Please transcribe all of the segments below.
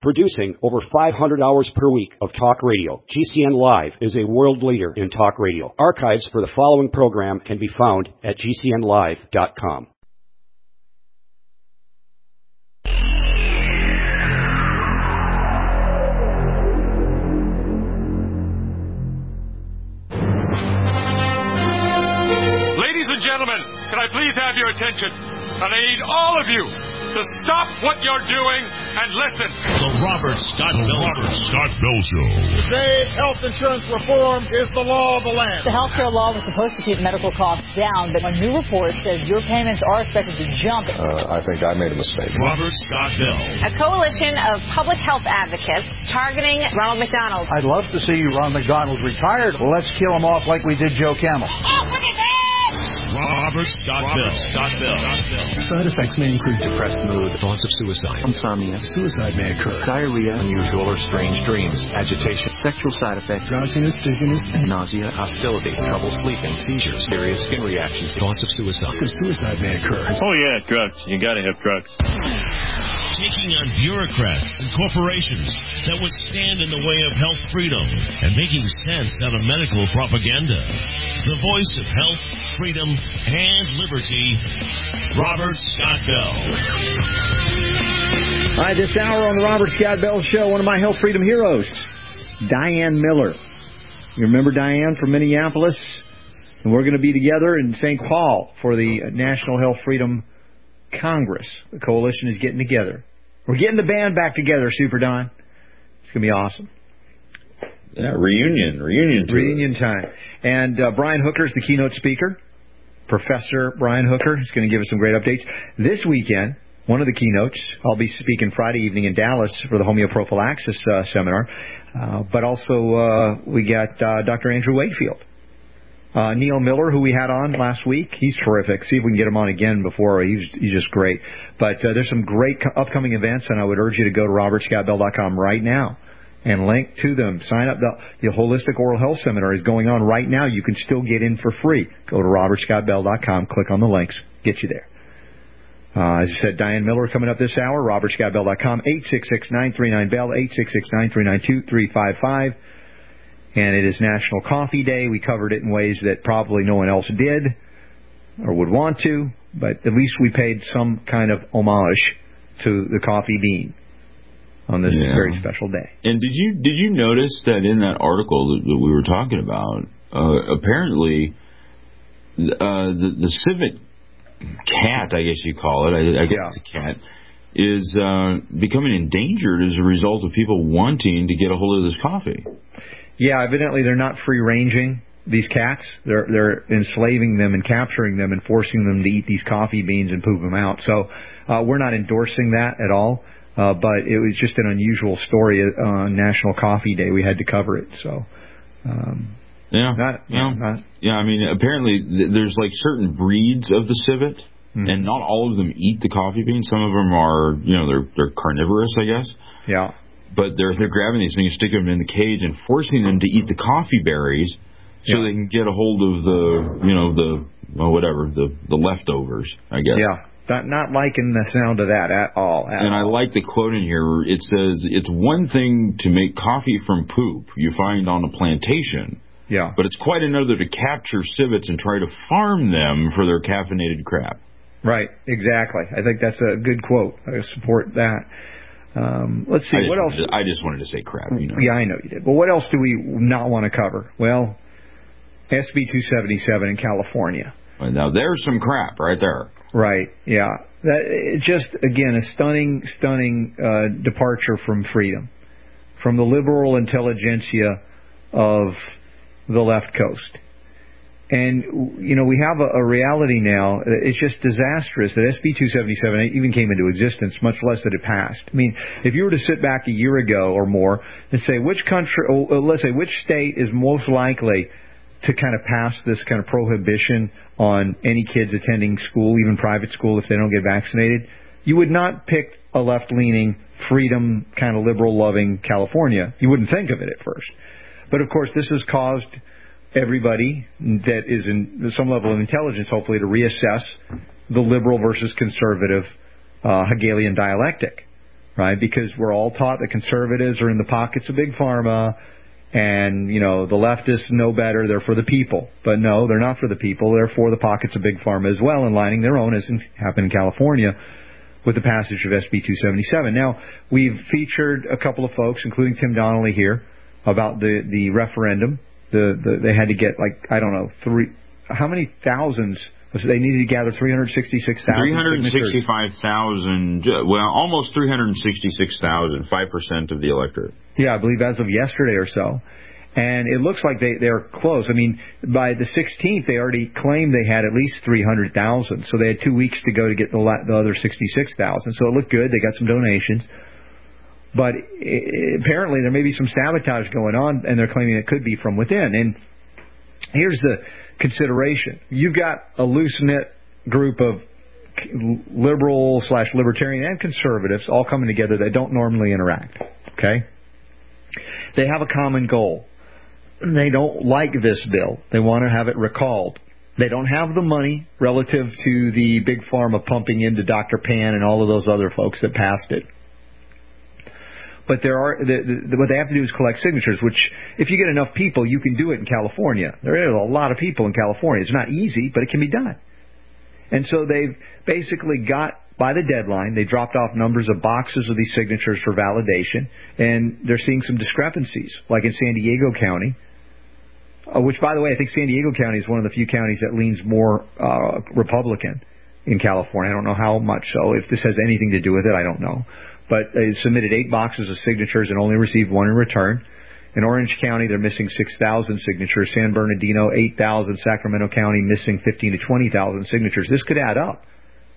Producing over 500 hours per week of talk radio, GCN Live is a world leader in talk radio. Archives for the following program can be found at GCNlive.com. Ladies and gentlemen, can I please have your attention? And I need all of you to stop what you're doing and listen. The Robert Scott Bell Show. Today, health insurance reform is the law of the land. The health care law was supposed to keep medical costs down, but a new report says your payments are expected to jump. I think I made a mistake. Robert Scott Bell. A coalition of public health advocates targeting Ronald McDonald. I'd love to see Ron McDonald retired. Well, let's kill him off like we did Joe Camel. Robert Scott Bell. Side effects may include depressed mood, thoughts of suicide, insomnia, suicide may occur, diarrhea, unusual or strange dreams, agitation, sexual side effects, drowsiness, dizziness, nausea, hostility, trouble sleeping, seizures, serious skin reactions, thoughts of suicide. Suicide may occur. Oh yeah, drugs. You gotta have drugs. Taking on bureaucrats and corporations that would stand in the way of health freedom and making sense out of medical propaganda. The voice of health, freedom, and liberty, Robert Scott Bell. All right, this hour on the Robert Scott Bell Show, one of my health freedom heroes, Diane Miller. You remember Diane from Minneapolis? And we're going to be together in St. Paul for the National Health Freedom Congress. The coalition is getting together. We're getting the band back together, Super Don. It's going to be awesome. Yeah, reunion time. And Brian Hooker is the keynote speaker. Professor Brian Hooker is going to give us some great updates. This weekend, one of the keynotes, I'll be speaking Friday evening in Dallas for the homeoprophylaxis seminar. But also we got Dr. Andrew Wakefield. Neil Miller, who we had on last week, he's terrific. See if we can get him on again before. He's just great. But there's some great upcoming events, and I would urge you to go to robertscottbell.com right now and link to them. Sign up. The Holistic Oral Health Seminar is going on right now. You can still get in for free. Go to robertscottbell.com, click on the links, get you there. As I said, Diane Miller coming up this hour, robertscottbell.com, 866-939-BELL, 866-939-2355. And it is National Coffee Day. We covered it in ways that probably no one else did or would want to, but at least we paid some kind of homage to the coffee bean on this very special day. And did you notice that in that article that we were talking about, apparently the civet cat, I guess you call it, I guess it's a cat, is becoming endangered as a result of people wanting to get a hold of this coffee. Yeah, evidently they're not free-ranging these cats. They're enslaving them and capturing them and forcing them to eat these coffee beans and poop them out. So we're not endorsing that at all, but it was just an unusual story on National Coffee Day. We had to cover it. So, I mean, apparently there's like certain breeds of the civet, and not all of them eat the coffee beans. Some of them are, they're carnivorous, I guess. Yeah. But they're grabbing these things, sticking them in the cage, and forcing them to eat the coffee berries so they can get a hold of the leftovers, I guess. Yeah, not liking the sound of that at all. I like the quote in here. It says, "It's one thing to make coffee from poop you find on a plantation, but it's quite another to capture civets and try to farm them for their caffeinated crap." Right, exactly. I think that's a good quote. I support that. Let's see, what else? I just wanted to say crap, Yeah, I know you did. Well, what else do we not want to cover? Well, SB 277 in California. Well, now, there's some crap right there. Right, yeah. That, just, again, a stunning departure from freedom, from the liberal intelligentsia of the left coast. And, we have a reality now. It's just disastrous that SB 277 even came into existence, much less that it passed. I mean, if you were to sit back a year ago or more and say which state is most likely to kind of pass this kind of prohibition on any kids attending school, even private school, if they don't get vaccinated, you would not pick a left-leaning, freedom, kind of liberal-loving California. You wouldn't think of it at first. But, of course, this has caused everybody that is in some level of intelligence, hopefully, to reassess the liberal versus conservative Hegelian dialectic. right? Because we're all taught that conservatives are in the pockets of Big Pharma, and, you know, the leftists know better. They're for the people. But no, they're not for the people. They're for the pockets of Big Pharma as well, and lining their own, as happened in California with the passage of SB 277. Now, we've featured a couple of folks, including Tim Donnelly here, about the referendum. They had to get, like, I don't know, how many thousands? They needed to gather 366,000 365,000, well, almost 366,000, 5% of the electorate. Yeah, I believe as of yesterday or so. And it looks like they're close. I mean, by the 16th, they already claimed they had at least 300,000. So they had 2 weeks to go to get the other 66,000. So it looked good. They got some donations. But apparently there may be some sabotage going on, and they're claiming it could be from within. And here's the consideration. You've got a loose-knit group of liberal/libertarian and conservatives all coming together that don't normally interact. Okay? They have a common goal. They don't like this bill. They want to have it recalled. They don't have the money relative to the Big Pharma pumping into Dr. Pan and all of those other folks that passed it. But what they have to do is collect signatures, which, if you get enough people, you can do it in California. There are a lot of people in California. It's not easy, but it can be done. And so they've basically got, by the deadline, they dropped off numbers of boxes of these signatures for validation, and they're seeing some discrepancies, like in San Diego County, which, by the way, I think San Diego County is one of the few counties that leans more Republican in California. I don't know how much so. If this has anything to do with it, I don't know. But they submitted 8 boxes of signatures and only received 1 in return. In Orange County, they're missing 6,000 signatures. San Bernardino, 8,000. Sacramento County, missing 15,000 to 20,000 signatures. This could add up.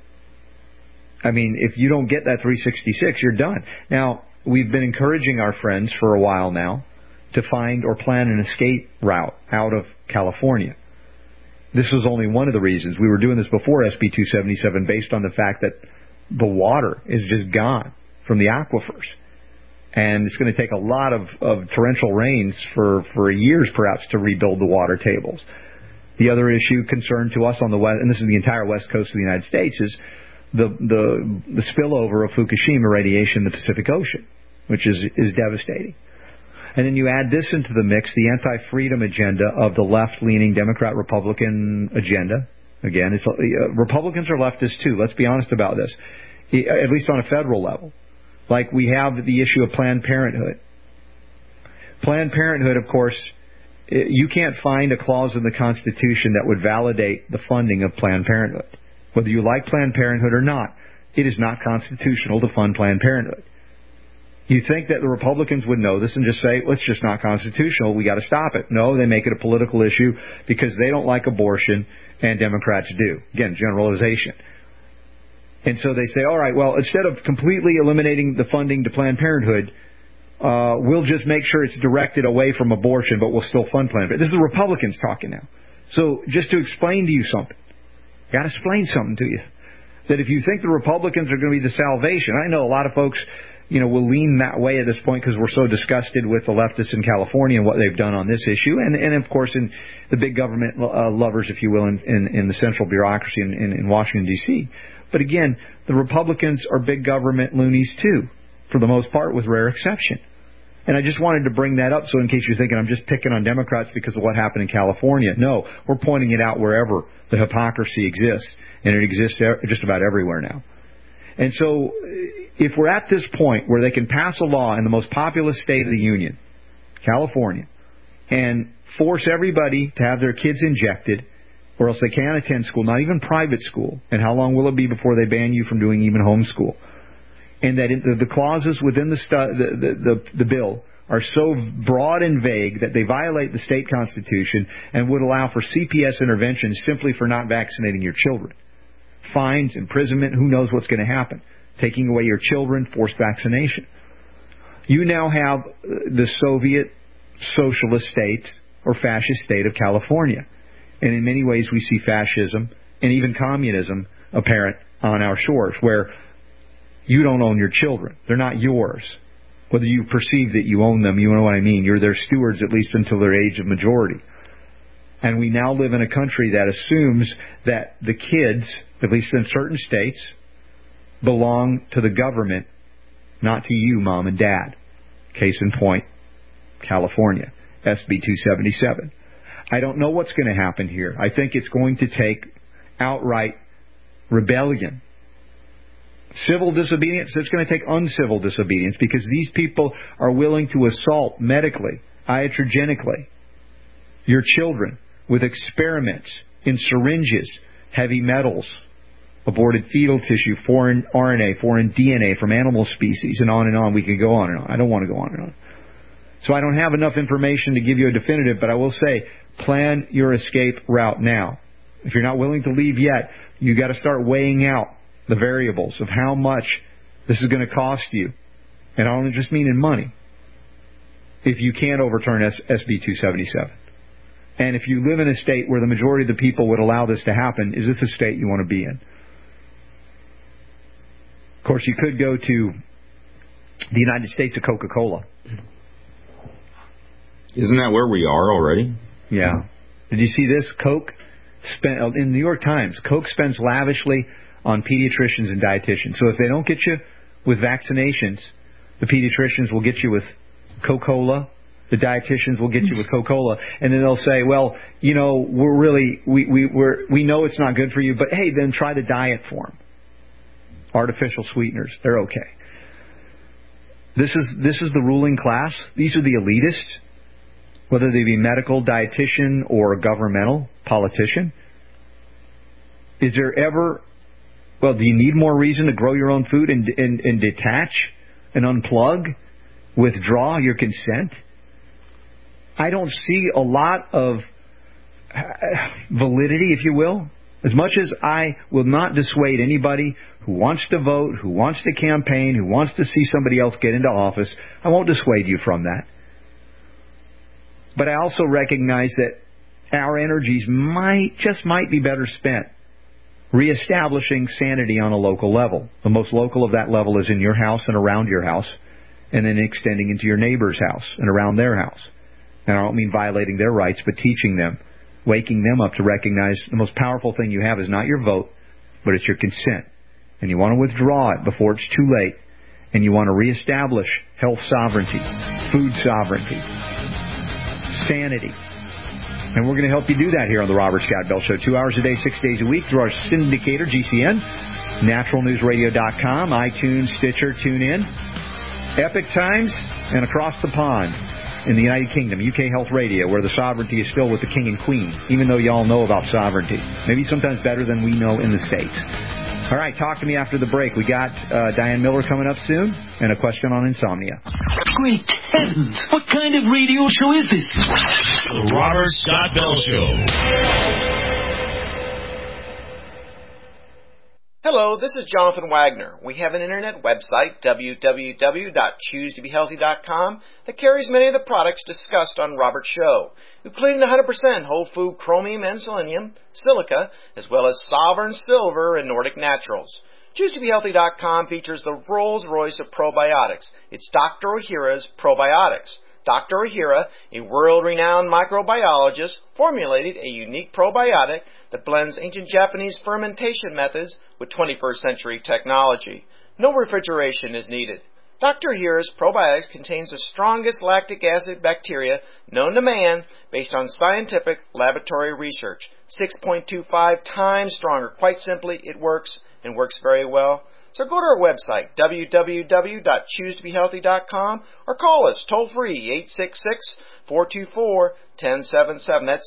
I mean, if you don't get that 366, you're done. Now, we've been encouraging our friends for a while now to find or plan an escape route out of California. This was only one of the reasons. We were doing this before SB 277 based on the fact that the water is just gone from the aquifers. And it's going to take a lot of torrential rains for years, perhaps, to rebuild the water tables. The other issue concerned to us on the west, and this is the entire west coast of the United States, is the spillover of Fukushima radiation in the Pacific Ocean, which is devastating. And then you add this into the mix, the anti-freedom agenda of the left-leaning Democrat-Republican agenda. Again, Republicans are leftists too. Let's be honest about this, at least on a federal level. Like we have the issue of Planned Parenthood. Planned Parenthood, of course, you can't find a clause in the Constitution that would validate the funding of Planned Parenthood. Whether you like Planned Parenthood or not, it is not constitutional to fund Planned Parenthood. You think that the Republicans would know this and just say, well, it's just not constitutional, we got to stop it. No, they make it a political issue because they don't like abortion and Democrats do. Again, generalization. And so they say, all right, well, instead of completely eliminating the funding to Planned Parenthood, we'll just make sure it's directed away from abortion, but we'll still fund Planned Parenthood. This is the Republicans talking now. So just to explain to you something, got to explain something to you. That if you think the Republicans are going to be the salvation, I know a lot of folks, will lean that way at this point because we're so disgusted with the leftists in California and what they've done on this issue, and of course in the big government lovers, if you will, in the central bureaucracy in Washington, D.C. But again, the Republicans are big government loonies too, for the most part, with rare exception. And I just wanted to bring that up, so in case you're thinking I'm just picking on Democrats because of what happened in California, no, we're pointing it out wherever the hypocrisy exists, and it exists just about everywhere now. And so if we're at this point where they can pass a law in the most populous state of the Union, California, and force everybody to have their kids injected, or else they can't attend school, not even private school, and how long will it be before they ban you from doing even homeschool? And that the clauses within the bill are so broad and vague that they violate the state constitution and would allow for CPS intervention simply for not vaccinating your children. Fines, imprisonment, who knows what's going to happen. Taking away your children, forced vaccination. You now have the Soviet socialist state or fascist state of California. And in many ways we see fascism and even communism apparent on our shores, where you don't own your children. They're not yours. Whether you perceive that you own them, you know what I mean. You're their stewards at least until their age of majority. And we now live in a country that assumes that the kids, at least in certain states, belong to the government not to you, Mom and Dad. Case in point, California, SB 277. I don't know what's going to happen here. I think it's going to take outright rebellion. Civil disobedience, it's going to take uncivil disobedience because these people are willing to assault medically, iatrogenically, your children with experiments in syringes, heavy metals, aborted fetal tissue, foreign RNA, foreign DNA from animal species, and on and on. We could go on and on. I don't want to go on and on. So I don't have enough information to give you a definitive, but I will say, plan your escape route now. If you're not willing to leave yet, you got to start weighing out the variables of how much this is going to cost you. And I don't just mean in money. If you can't overturn SB 277. And if you live in a state where the majority of the people would allow this to happen, is this a state you want to be in? Of course, you could go to the United States of Coca-Cola. Isn't that where we are already? Yeah. Did you see this? Coke spent in the New York Times. Coke spends lavishly on pediatricians and dietitians. So if they don't get you with vaccinations, the pediatricians will get you with Coca-Cola. The dietitians will get you with Coca-Cola, and then they'll say, "Well, you know, we know it's not good for you, but hey, then try the diet form. Artificial sweeteners, they're okay." This is the ruling class. These are the elitists, whether they be medical, dietitian, or governmental politician. Is there ever? Well, do you need more reason to grow your own food and detach and unplug, withdraw your consent? I don't see a lot of validity, if you will. As much as I will not dissuade anybody who wants to vote, who wants to campaign, who wants to see somebody else get into office, I won't dissuade you from that. But I also recognize that our energies might be better spent reestablishing sanity on a local level. The most local of that level is in your house and around your house, and then extending into your neighbor's house and around their house. And I don't mean violating their rights, but teaching them, waking them up to recognize the most powerful thing you have is not your vote, but it's your consent. And you want to withdraw it before it's too late. And you want to reestablish health sovereignty, food sovereignty, sanity. And we're going to help you do that here on the Robert Scott Bell Show. 2 hours a day, 6 days a week through our syndicator, GCN, naturalnewsradio.com, iTunes, Stitcher, TuneIn, Epic Times, and across the pond in the United Kingdom, UK Health Radio, where the sovereignty is still with the King and Queen, even though you all know about sovereignty. Maybe sometimes better than we know in the States. All right, talk to me after the break. We got Diane Miller coming up soon, and a question on insomnia. Great heavens! What kind of radio show is this? The Robert Scott Bell Show. Hello, this is Jonathan Wagner. We have an internet website, www.choosetobehealthy.com, that carries many of the products discussed on Robert's show, including 100% whole food chromium and selenium, silica, as well as Sovereign Silver and Nordic Naturals. ChooseToBeHealthy.com features the Rolls-Royce of probiotics. It's Dr. Ohhira's Probiotics. Dr. Ohhira, a world-renowned microbiologist, formulated a unique probiotic that blends ancient Japanese fermentation methods with 21st century technology. No refrigeration is needed. Dr. Ohhira's probiotics contains the strongest lactic acid bacteria known to man based on scientific laboratory research. 6.25 times stronger. Quite simply, it works and works very well. So go to our website, www.choosetobehealthy.com, or call us toll-free, 866-424-1077. That's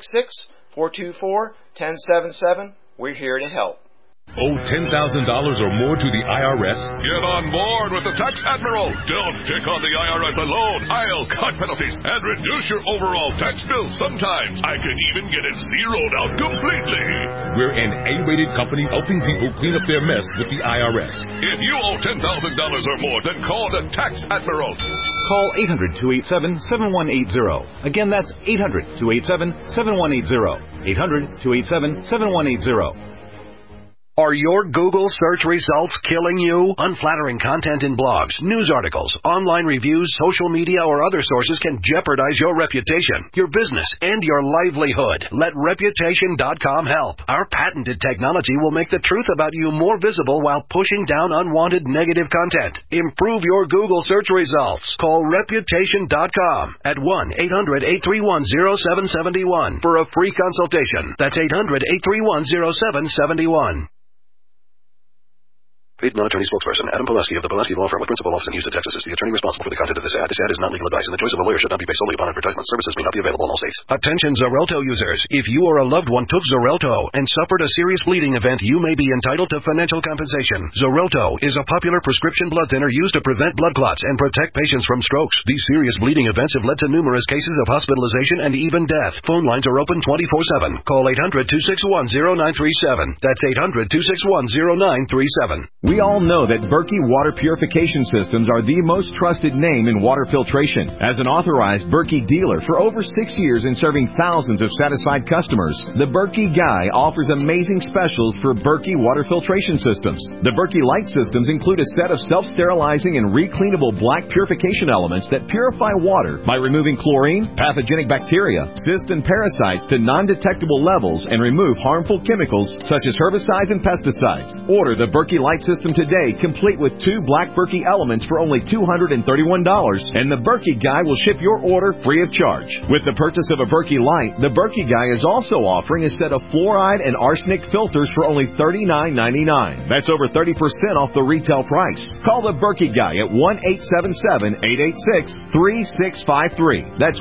866-424-1077. We're here to help. Owe $10,000 or more to the IRS? Get on board with the Tax Admiral. Don't take on the IRS alone. I'll cut penalties and reduce your overall tax bill. Sometimes I can even get it zeroed out completely. We're an A-rated company helping people clean up their mess with the IRS. If you owe $10,000 or more, then call the Tax Admiral. Call 800-287-7180. Again, that's 800-287-7180. 800-287-7180. Are your Google search results killing you? Unflattering content in blogs, news articles, online reviews, social media, or other sources can jeopardize your reputation, your business, and your livelihood. Let Reputation.com help. Our patented technology will make the truth about you more visible while pushing down unwanted negative content. Improve your Google search results. Call Reputation.com at 1-800-831-0771 for a free consultation. That's 800-831-0771. Paid non-attorney spokesperson Adam Pulaski of the Pulaski Law Firm with principal office in Houston, Texas is the attorney responsible for the content of this ad. This ad is not legal advice, and the choice of a lawyer should not be based solely upon advertisement. Services may not be available in all states. Attention Xarelto users. If you or a loved one took Xarelto and suffered a serious bleeding event, you may be entitled to financial compensation. Xarelto is a popular prescription blood thinner used to prevent blood clots and protect patients from strokes. These serious bleeding events have led to numerous cases of hospitalization and even death. Phone lines are open 24/7. Call 800-261-0937. That's 800-261-0937. We all know that Berkey Water Purification Systems are the most trusted name in water filtration. As an authorized Berkey dealer for over 6 years and serving thousands of satisfied customers, the Berkey Guy offers amazing specials for Berkey Water Filtration Systems. The Berkey Light Systems include a set of self-sterilizing and recleanable black purification elements that purify water by removing chlorine, pathogenic bacteria, cysts, and parasites to non-detectable levels and remove harmful chemicals such as herbicides and pesticides. Order the Berkey Light System today, complete with 2 black Berkey elements for only $231, and the Berkey Guy will ship your order free of charge. With the purchase of a Berkey Light, the Berkey Guy is also offering a set of fluoride and arsenic filters for only $39.99. That's over 30% off the retail price. Call the Berkey Guy at 1-877-886-3653. That's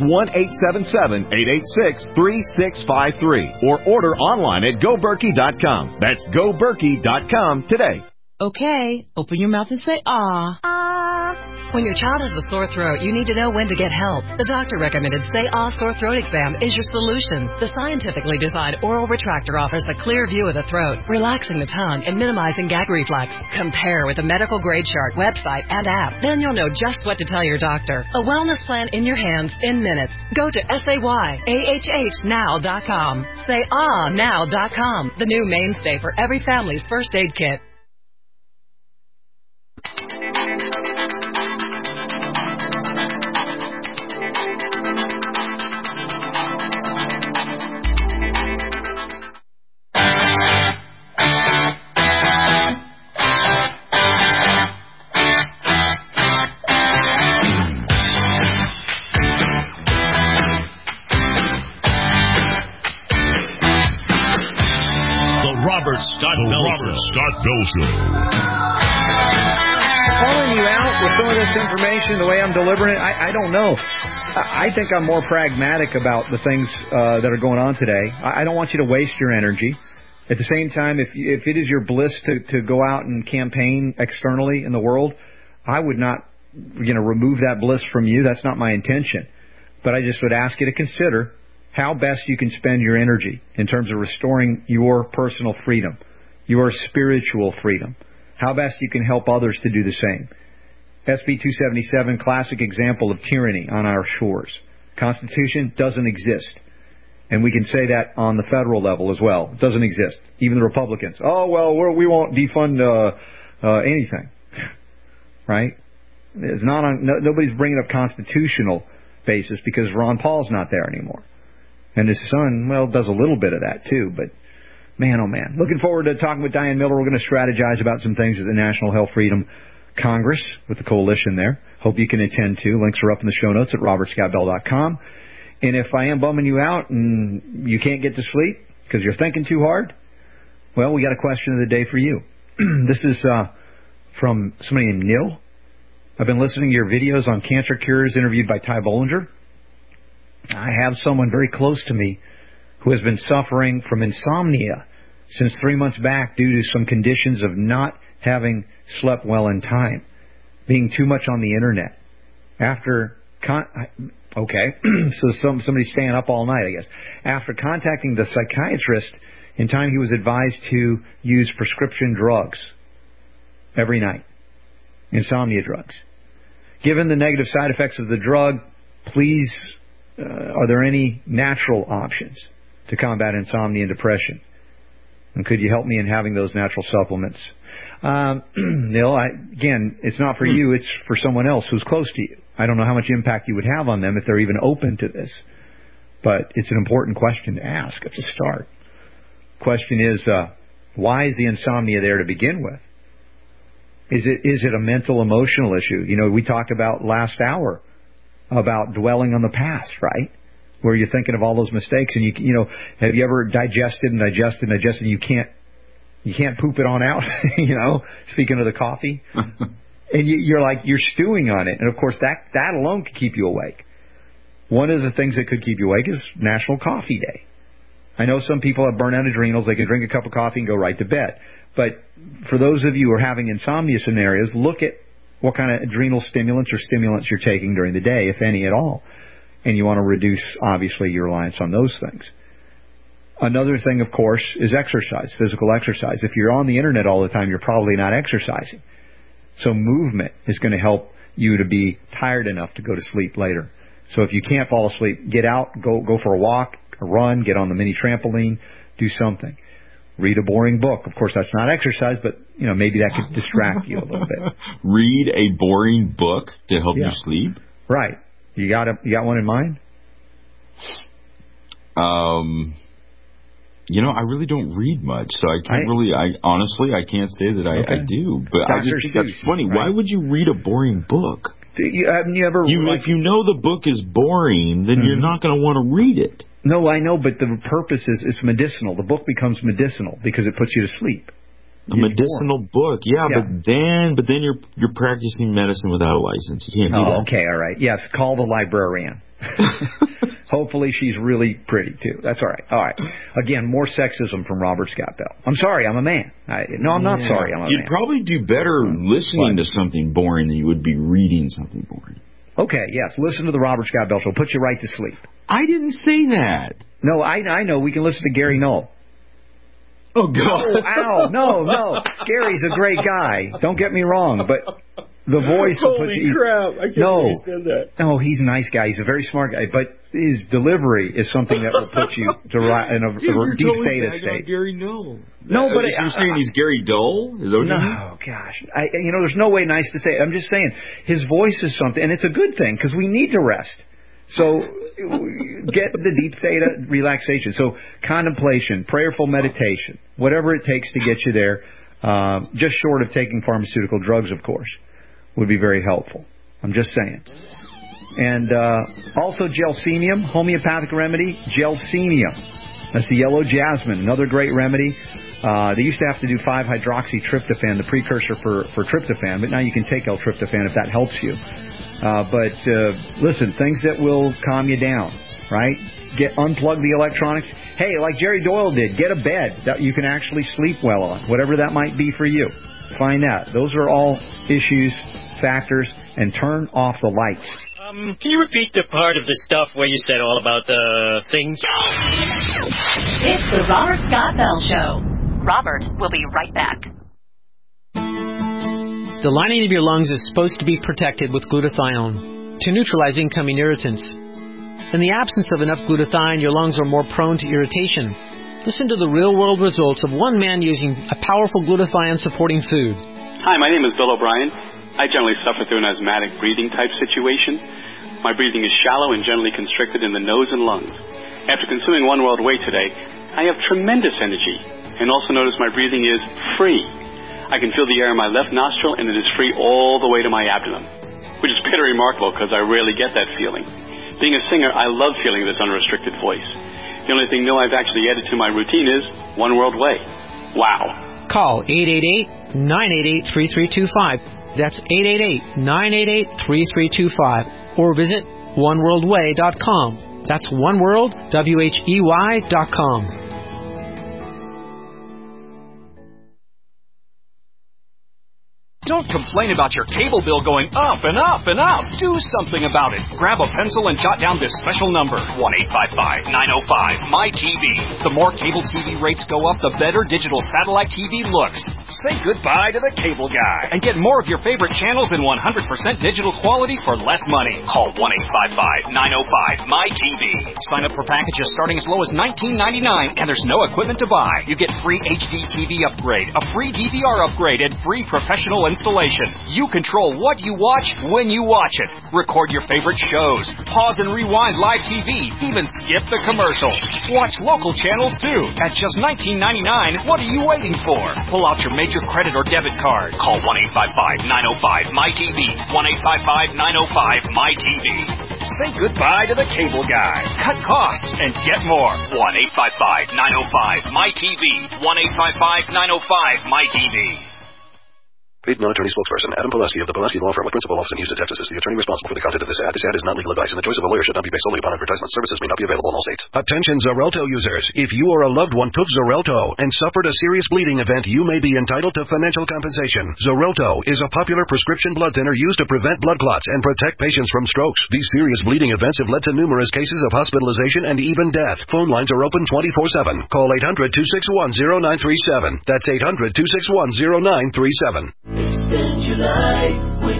1-877-886-3653. Or order online at GoBerkey.com. That's GoBerkey.com today. Okay, open your mouth and say, ah. Ah. When your child has a sore throat, you need to know when to get help. The doctor recommended Say Ah Sore Throat Exam is your solution. The scientifically designed oral retractor offers a clear view of the throat, relaxing the tongue and minimizing gag reflex. Compare with the medical grade chart, website, and app. Then you'll know just what to tell your doctor. A wellness plan in your hands in minutes. Go to SayAHHnow.com. SayAhNow.com, the new mainstay for every family's first aid kit. Scott Bell Show. Calling you out with some of this information, the way I'm delivering it, I don't know. I think I'm more pragmatic about the things that are going on today. I don't want you to waste your energy. At the same time, if it is your bliss to go out and campaign externally in the world, I would not, remove that bliss from you. That's not my intention. But I just would ask you to consider how best you can spend your energy in terms of restoring your personal freedom, your spiritual freedom, how best you can help others to do the same. SB 277, classic example of tyranny on our shores. Constitution doesn't exist. And we can say that on the federal level as well. It doesn't exist. Even the Republicans. Oh, well, we won't defund anything. Right? It's not on, nobody's bringing up constitutional basis because Ron Paul's not there anymore. And his son, does a little bit of that too, but man, oh man. Looking forward to talking with Diane Miller. We're going to strategize about some things at the National Health Freedom Congress with the coalition there. Hope you can attend too. Links are up in the show notes at robertscottbell.com. And if I am bumming you out and you can't get to sleep because you're thinking too hard, well, we got a question of the day for you. This is from somebody named Neil. I've been listening to your videos on cancer cures interviewed by Ty Bollinger. I have someone very close to me who has been suffering from insomnia since 3 months back due to some conditions of not having slept well in time, being too much on the internet. So somebody's staying up all night, I guess. After contacting the psychiatrist in time, he was advised to use prescription drugs every night, insomnia drugs. Given the negative side effects of the drug, please, are there any natural options to combat insomnia and depression? And could you help me in having those natural supplements? Neil, again, it's not for you. It's for someone else who's close to you. I don't know how much impact you would have on them if they're even open to this. But it's an important question to ask at the start. Question is, why is the insomnia there to begin with? Is it a mental, emotional issue? You know, we talked about last hour about dwelling on the past, right? Where you're thinking of all those mistakes, and you know, have you ever digested, and you can't poop it on out, you know, speaking of the coffee. And you're stewing on it. And, of course, that alone could keep you awake. One of the things that could keep you awake is National Coffee Day. I know some people have burnt out adrenals. They can drink a cup of coffee and go right to bed. But for those of you who are having insomnia scenarios, look at what kind of adrenal stimulants or stimulants you're taking during the day, if any at all. And you want to reduce, obviously, your reliance on those things. Another thing, of course, is exercise, physical exercise. If you're on the Internet all the time, you're probably not exercising. So movement is going to help you to be tired enough to go to sleep later. So if you can't fall asleep, get out, go for a walk, a run, get on the mini trampoline, do something. Read a boring book. Of course, that's not exercise, but you know, maybe that could distract you a little bit. Read a boring book to help you sleep? Right. You got one in mind? You know, I really don't read much, so I can't honestly, I can't say that I do. But I just think that's funny. Right? Why would you read a boring book? If you know the book is boring, then you're not going to want to read it. No, I know, but the purpose is it's medicinal. The book becomes medicinal because it puts you to sleep. A medicinal book, but then you're practicing medicine without a license. You can't do that. Okay, all right. Yes, call the librarian. Hopefully she's really pretty, too. That's all right. All right. Again, more sexism from Robert Scott Bell. I'm sorry, I'm a man. I'm not sorry, I'm a man. You'd probably do better listening to something boring than you would be reading something boring. Okay, yes. Listen to the Robert Scott Bell Show. Put you right to sleep. I didn't say that. No, I know. We can listen to Gary Null. Oh, God. Oh, no. Gary's a great guy. Don't get me wrong, but the voice... Holy crap. I can't believe you said that. No, he's a nice guy. He's a very smart guy, but his delivery is something that will put you in a deep theta state. Gary Null. No, but... You're saying he's Gary Dull? Is that what you mean? No, gosh. There's no way nice to say it. I'm just saying, his voice is something, and it's a good thing, because we need to rest. So get the deep theta relaxation. So contemplation, prayerful meditation, whatever it takes to get you there, just short of taking pharmaceutical drugs, of course, would be very helpful. I'm just saying. And also Gelsemium, homeopathic remedy, Gelsemium. That's the yellow jasmine, another great remedy. They used to have to do 5-hydroxytryptophan, the precursor for tryptophan, but now you can take L-tryptophan if that helps you. But listen, things that will calm you down, right? Unplug the electronics. Hey, like Jerry Doyle did, get a bed that you can actually sleep well on, whatever that might be for you. Find that. Those are all issues, factors, and turn off the lights. Can you repeat the part of the stuff where you said all about the things? It's the Robert Scott Bell Show. Robert will be right back. The lining of your lungs is supposed to be protected with glutathione to neutralize incoming irritants. In the absence of enough glutathione, your lungs are more prone to irritation. Listen to the real-world results of one man using a powerful glutathione-supporting food. Hi, my name is Bill O'Brien. I generally suffer through an asthmatic breathing type situation. My breathing is shallow and generally constricted in the nose and lungs. After consuming One World Way today, I have tremendous energy and also notice my breathing is free. I can feel the air in my left nostril, and it is free all the way to my abdomen, which is pretty remarkable because I rarely get that feeling. Being a singer, I love feeling this unrestricted voice. The only thing new I've actually added to my routine is One World Way. Wow. Call 888-988-3325. That's 888-988-3325. Or visit oneworldway.com. That's Don't complain about your cable bill going up and up and up. Do something about it. Grab a pencil and jot down this special number, 1-855-905-MY-TV. The more cable TV rates go up, the better digital satellite TV looks. Say goodbye to the cable guy and get more of your favorite channels in 100% digital quality for less money. Call 1-855-905-MY-TV. Sign up for packages starting as low as $19.99, and there's no equipment to buy. You get free HD TV upgrade, a free DVR upgrade, and free professional installation. You control what you watch when you watch it. Record your favorite shows. Pause and rewind live TV. Even skip the commercials. Watch local channels too. At just $19.99, what are you waiting for? Pull out your major credit or debit card. Call 1-855-905-MY-TV. 1-855-905-MY-TV. Say goodbye to the cable guy. Cut costs and get more. 1-855-905-MY-TV. 1-855-905-MY-TV. Paid non-attorney spokesperson Adam Pileski of the Pileski Law Firm with principal office in Houston, Texas is the attorney responsible for the content of this ad. This ad is not legal advice, and the choice of a lawyer should not be based solely upon advertisement. Services may not be available in all states. Attention Xarelto users. If you or a loved one took Xarelto and suffered a serious bleeding event, you may be entitled to financial compensation. Xarelto is a popular prescription blood thinner used to prevent blood clots and protect patients from strokes. These serious bleeding events have led to numerous cases of hospitalization and even death. Phone lines are open 24/7. Call 800-261-0937. That's 800-261-0937. Extend your life with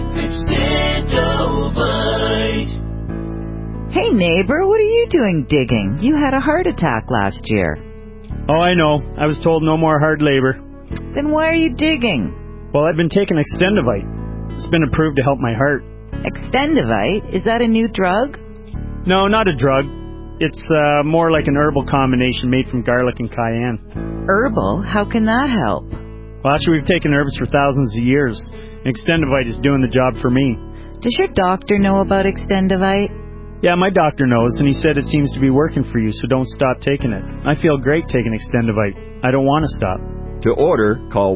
Extendovite. Hey neighbor, what are you doing digging? You had a heart attack last year. Oh, I know. I was told no more hard labor. Then why are you digging? Well, I've been taking Extendovite. It's been approved to help my heart. Extendovite? Is that a new drug? No, not a drug. It's more like an herbal combination made from garlic and cayenne. Herbal? How can that help? Well, actually, we've taken herbs for thousands of years. Extendovite is doing the job for me. Does your doctor know about Extendovite? Yeah, my doctor knows, and he said it seems to be working for you, so don't stop taking it. I feel great taking Extendovite. I don't want to stop. To order, call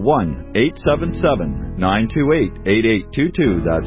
1-877-928-8822. That's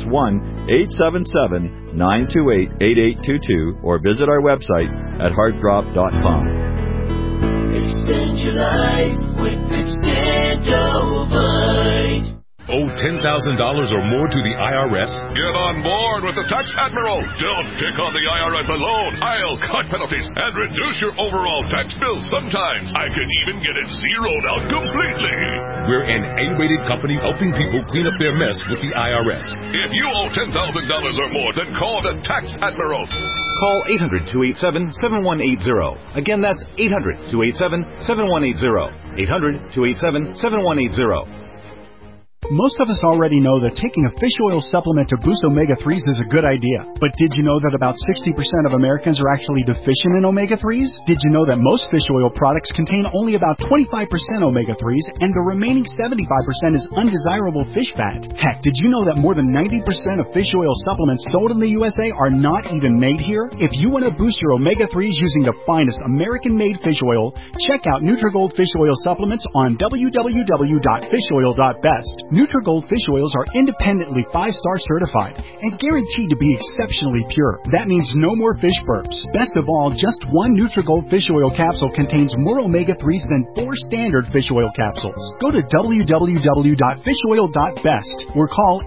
1-877-928-8822, or visit our website at heartdrop.com. Extend your life with Extendovite. Owe $10,000 or more to the IRS? Get on board with the Tax Admiral. Don't pick on the IRS alone. I'll cut penalties and reduce your overall tax bill. Sometimes I can even get it zeroed out completely. We're an A-rated company helping people clean up their mess with the IRS. If you owe $10,000 or more, then call the Tax Admiral. Call 800-287-7180. Again, that's 800-287-7180. 800-287-7180. Most of us already know that taking a fish oil supplement to boost omega-3s is a good idea. But did you know that about 60% of Americans are actually deficient in omega-3s? Did you know that most fish oil products contain only about 25% omega-3s and the remaining 75% is undesirable fish fat? Heck, did you know that more than 90% of fish oil supplements sold in the USA are not even made here? If you want to boost your omega-3s using the finest American-made fish oil, check out Nutrigold Fish Oil Supplements on www.fishoil.best. Nutrigold fish oils are independently 5-star certified and guaranteed to be exceptionally pure. That means no more fish burps. Best of all, just one Nutrigold fish oil capsule contains more omega-3s than 4 standard fish oil capsules. Go to www.fishoil.best or call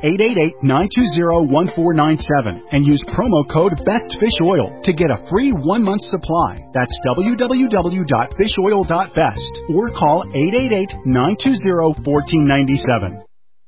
888-920-1497 and use promo code BESTFISHOIL to get a free 1-month supply. That's www.fishoil.best or call 888-920-1497.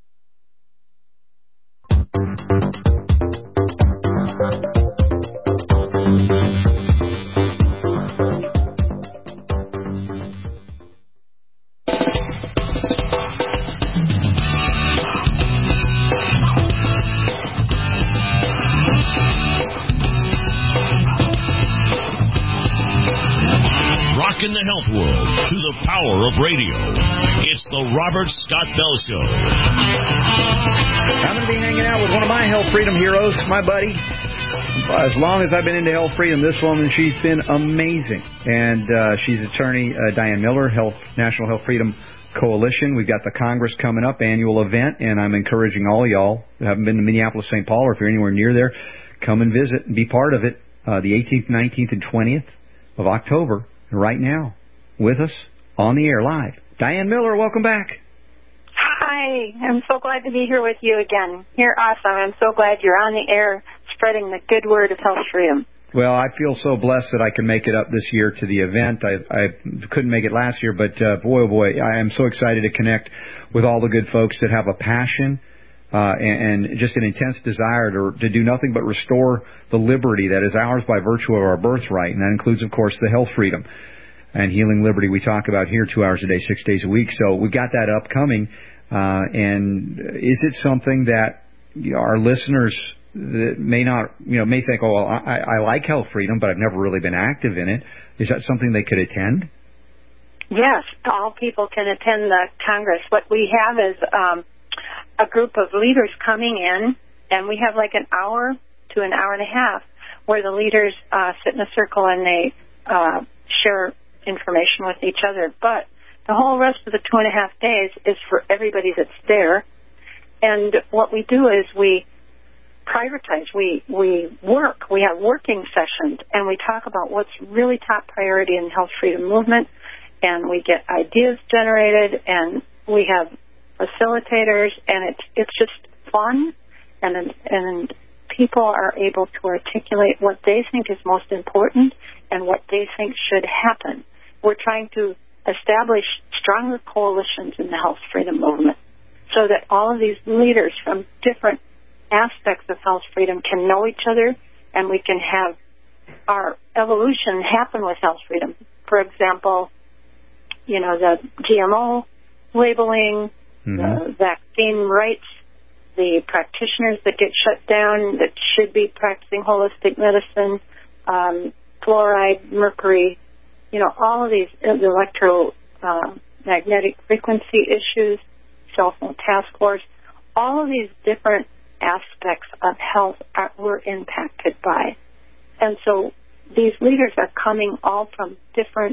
In the health world through the power of radio. It's the Robert Scott Bell Show. I'm going to be hanging out with one of my health freedom heroes, my buddy. As long as I've been into health freedom, this woman, she's been amazing. And she's attorney Diane Miller, National Health Freedom Coalition. We've got the Congress coming up, annual event, and I'm encouraging all y'all who haven't been to Minneapolis, St. Paul, or if you're anywhere near there, come and visit and be part of it. The 18th, 19th, and 20th of October. Right now, with us on the air live. Diane Miller, welcome back. Hi, Hi, I'm so glad to be here with you again. You're awesome. I'm so glad you're on the air spreading the good word of health freedom. Well, I feel so blessed that I can make it up this year to the event. I couldn't make it last year, but boy, oh boy, I am so excited to connect with all the good folks that have a passion and just an intense desire to do nothing but restore the liberty that is ours by virtue of our birthright, and that includes, of course, the health freedom and healing liberty we talk about here 2 hours a day, 6 days a week. So we've got that upcoming, and is it something that our listeners that may not, may think, oh, well, I like health freedom, but I've never really been active in it. Is that something they could attend? Yes, all people can attend the Congress. What we have is a group of leaders coming in, and we have like an hour to an hour and a half where the leaders sit in a circle and they share information with each other. But the whole rest of the 2.5 days is for everybody that's there. And what we do is we prioritize. We work. We have working sessions, and we talk about what's really top priority in the health freedom movement, and we get ideas generated, and we have facilitators, and it's just fun, and people are able to articulate what they think is most important and what they think should happen. We're trying to establish stronger coalitions in the health freedom movement so that all of these leaders from different aspects of health freedom can know each other, and we can have our evolution happen with health freedom. For example, the GMO labeling, the vaccine rights, the practitioners that get shut down that should be practicing holistic medicine, fluoride, mercury, all of these electromagnetic frequency issues, cell phone task force, all of these different aspects of health we're impacted by. And so these leaders are coming all from different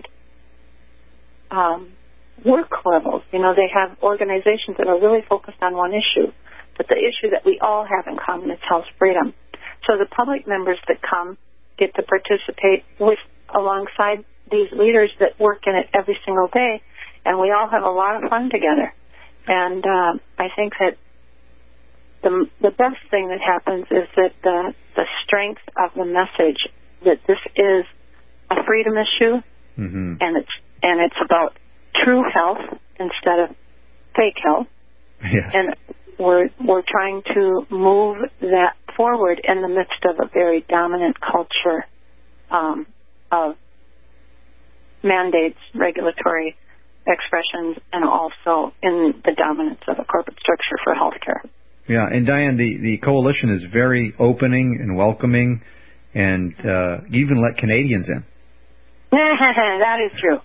work levels. They have organizations that are really focused on one issue, but the issue that we all have in common is health freedom. So the public members that come get to participate alongside these leaders that work in it every single day, and we all have a lot of fun together. And I think that the best thing that happens is that the strength of the message that this is a freedom issue, and it's about true health instead of fake health. Yes. And we're trying to move that forward in the midst of a very dominant culture of mandates, regulatory expressions, and also in the dominance of a corporate structure for healthcare. Yeah, and Diane, the coalition is very opening and welcoming, and you even let Canadians in. That is true.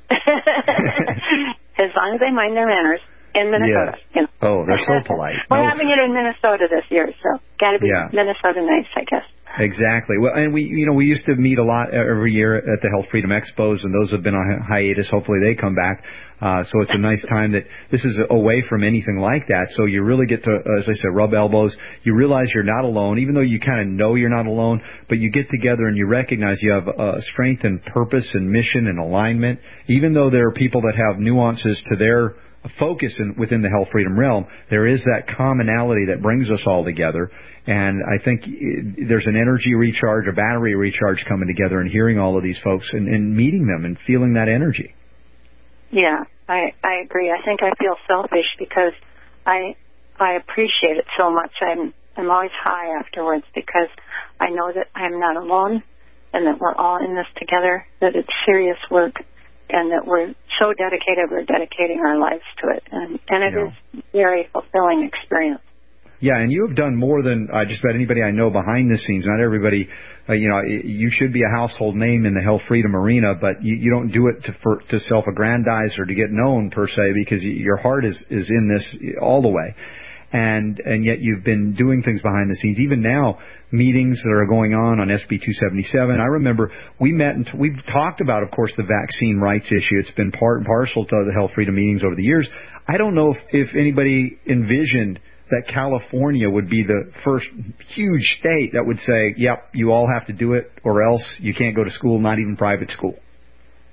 As long as they mind their manners in Minnesota. Yes. Oh, they're so polite. We're having it in Minnesota this year, so got to be Minnesota nice, I guess. Exactly. Well, and we used to meet a lot every year at the Health Freedom Expos, and those have been on hiatus. Hopefully they come back. So it's a nice time that this is away from anything like that. So you really get to, as I said, rub elbows. You realize you're not alone, even though you kind of know you're not alone, but you get together and you recognize you have strength and purpose and mission and alignment. Even though there are people that have nuances to their focus within the health freedom realm, there is that commonality that brings us all together. And I think there's an energy recharge, a battery recharge coming together, and hearing all of these folks and meeting them and feeling that energy. Yeah, I agree. I think I feel selfish because I appreciate it so much. I'm always high afterwards because I know that I'm not alone and that we're all in this together, that it's serious work, and that we're so dedicated, we're dedicating our lives to it. And it is a very fulfilling experience. Yeah, and you have done more than just about anybody I know behind the scenes. Not everybody, you should be a household name in the health freedom arena, but you don't do it to self-aggrandize or to get known per se, because your heart is in this all the way. And yet you've been doing things behind the scenes. Even now, meetings that are going on SB 277. I remember we met and we've talked about, of course, the vaccine rights issue. It's been part and parcel to the health freedom meetings over the years. I don't know if anybody envisioned that California would be the first huge state that would say, yep, you all have to do it or else you can't go to school, not even private school.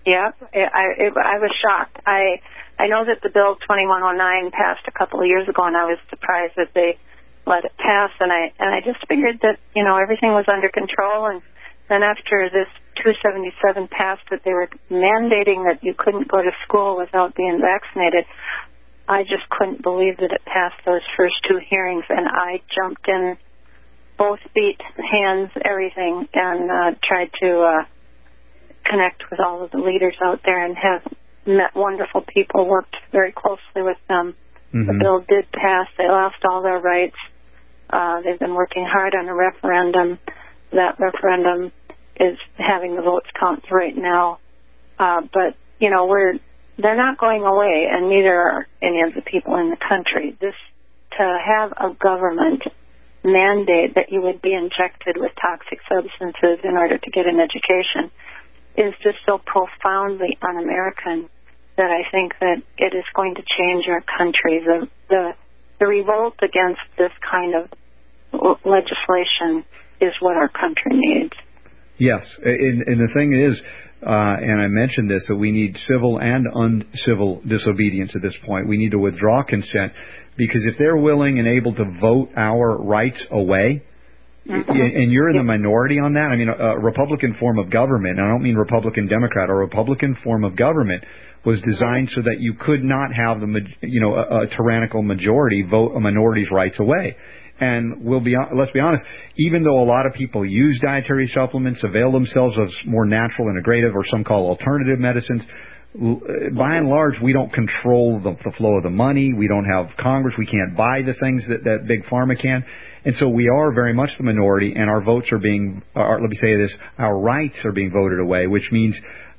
Yeah, I was shocked. I know that the Bill 2109 passed a couple of years ago, and I was surprised that they let it pass. And I just figured that everything was under control. And then after this 277 passed, that they were mandating that you couldn't go to school without being vaccinated. I just couldn't believe that it passed those first two hearings, and I jumped in, both feet, hands, everything, and tried to connect with all of the leaders out there and have met wonderful people, worked very closely with them. Mm-hmm. The bill did pass. They lost all their rights. They've been working hard on a referendum. That referendum is having the votes count right now. But, they're not going away, and neither are any of the people in the country. To have a government mandate that you would be injected with toxic substances in order to get an education is just so profoundly un-American that I think that it is going to change our country. The revolt against this kind of legislation is what our country needs. Yes, and the thing is, and I mentioned this, that we need civil and uncivil disobedience at this point. We need to withdraw consent, because if they're willing and able to vote our rights away, and you're in the minority on that. I mean, a Republican form of government, and I don't mean Republican Democrat, a Republican form of government was designed so that you could not have a tyrannical majority vote a minority's rights away. And let's be honest, even though a lot of people use dietary supplements, avail themselves of more natural, integrative, or some call alternative medicines, by and large, we don't control the flow of the money. We don't have Congress. We can't buy the things that Big Pharma can. And so we are very much the minority, and our votes are our rights are being voted away, which means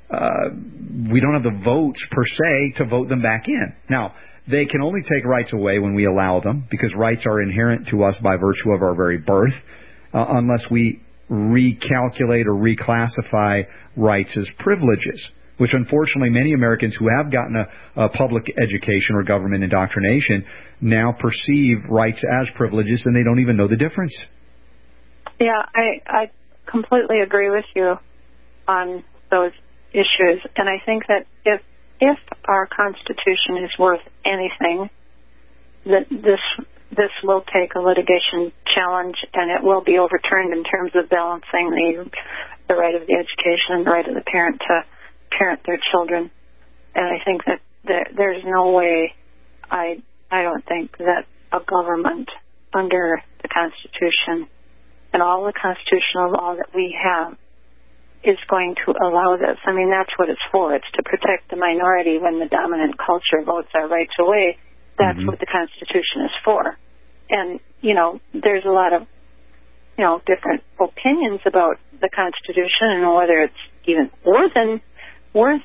we don't have the votes per se to vote them back in. Now, they can only take rights away when we allow them, because rights are inherent to us by virtue of our very birth, unless we recalculate or reclassify rights as privileges, which unfortunately many Americans who have gotten a public education or government indoctrination now perceive rights as privileges, and they don't even know the difference. Yeah, I completely agree with you on those issues, and I think that if our Constitution is worth anything, that this will take a litigation challenge, and it will be overturned in terms of balancing the right of the education and the right of the parent to parent their children. And I think that there's no way, I don't think that a government under the Constitution and all the constitutional law that we have is going to allow this. I mean, that's what it's for. It's to protect the minority when the dominant culture votes our rights away. That's what the Constitution is for. And, there's a lot of, different opinions about the Constitution and whether it's even worth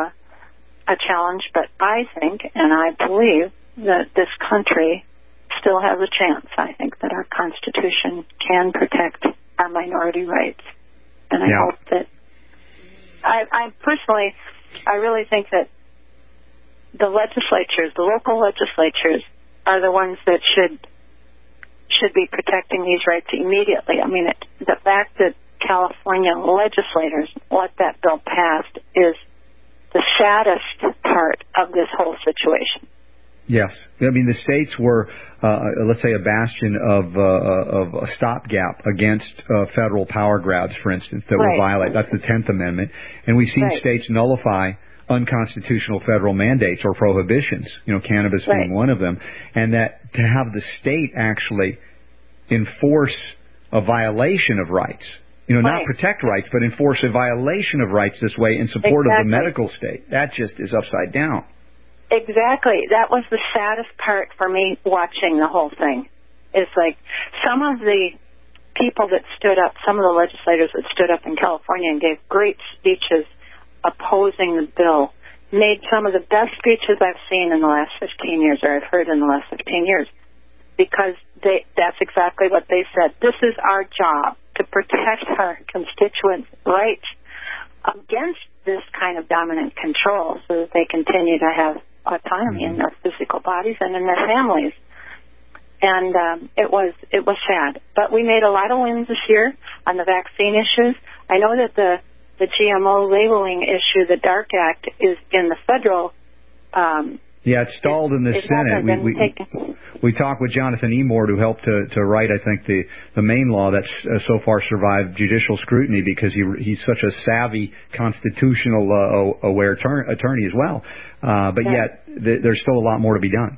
a challenge, but I think and I believe that this country still has a chance. I think that our Constitution can protect our minority rights. And I hope that I personally, I really think that the legislatures, the local legislatures, are the ones that should be protecting these rights immediately. I mean, the fact that California legislators let that bill passed is the saddest part of this whole situation. Yes. I mean, the states were, let's say, a bastion of a stopgap against federal power grabs, for instance, that would violate. That's the 10th Amendment. And we've seen states nullify unconstitutional federal mandates or prohibitions, cannabis being one of them. And that to have the state actually enforce a violation of rights, not protect rights, but enforce a violation of rights this way in support of the medical state, that just is upside down. Exactly. That was the saddest part for me watching the whole thing. It's like some of the people that stood up, some of the legislators that stood up in California and gave great speeches opposing the bill, made some of the best speeches I've seen in the last 15 years, or I've heard in the last 15 years, because that's exactly what they said. This is our job, to protect our constituents' rights against this kind of dominant control so that they continue to have autonomy in their physical bodies and in their families. And it was sad. But we made a lot of wins this year on the vaccine issues. I know that the the GMO labeling issue, the DARK Act, is in the federal. Yeah, it's stalled in the Senate. We talked with Jonathan Emord, who helped to write, I think, the main law that's so far survived judicial scrutiny because he's such a savvy, constitutional aware attorney as well. But yet, there's still a lot more to be done.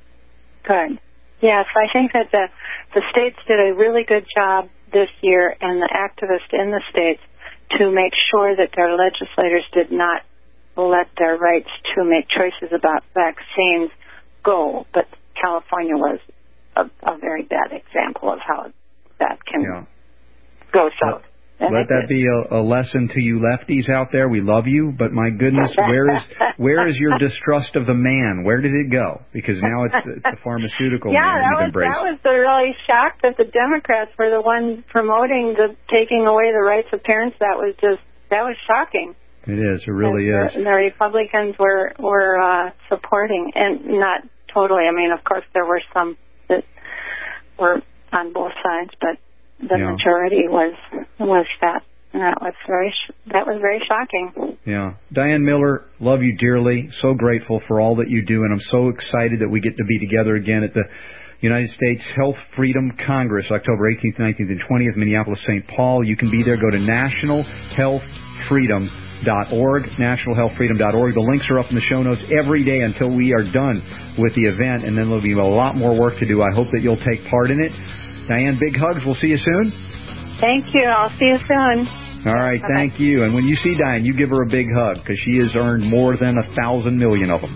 Good. Yes, I think that the states did a really good job this year, and the activists in the states, to make sure that their legislators did not let their rights to make choices about vaccines go. But California was a very bad example of how that can go south. Let that be a lesson to you lefties out there. We love you, but my goodness, where is your distrust of the man? Where did it go? Because now it's the pharmaceutical man you've embraced. That was the really shock that the Democrats were the ones promoting the taking away the rights of parents. That was shocking. It is. It really is. And the Republicans were supporting, and not totally. I mean, of course, there were some that were on both sides, but the majority was that. And that was very shocking. Yeah. Diane Miller, love you dearly. So grateful for all that you do, and I'm so excited that we get to be together again at the United States Health Freedom Congress, October 18th, 19th, and 20th, Minneapolis-St. Paul. You can be there. Go to nationalhealthfreedom.org, nationalhealthfreedom.org. The links are up in the show notes every day until we are done with the event, and then there'll be a lot more work to do. I hope that you'll take part in it. Diane, big hugs. We'll see you soon. Thank you. I'll see you soon. All right, thank you. And when you see Diane, you give her a big hug because she has earned more than 1,000 million of them.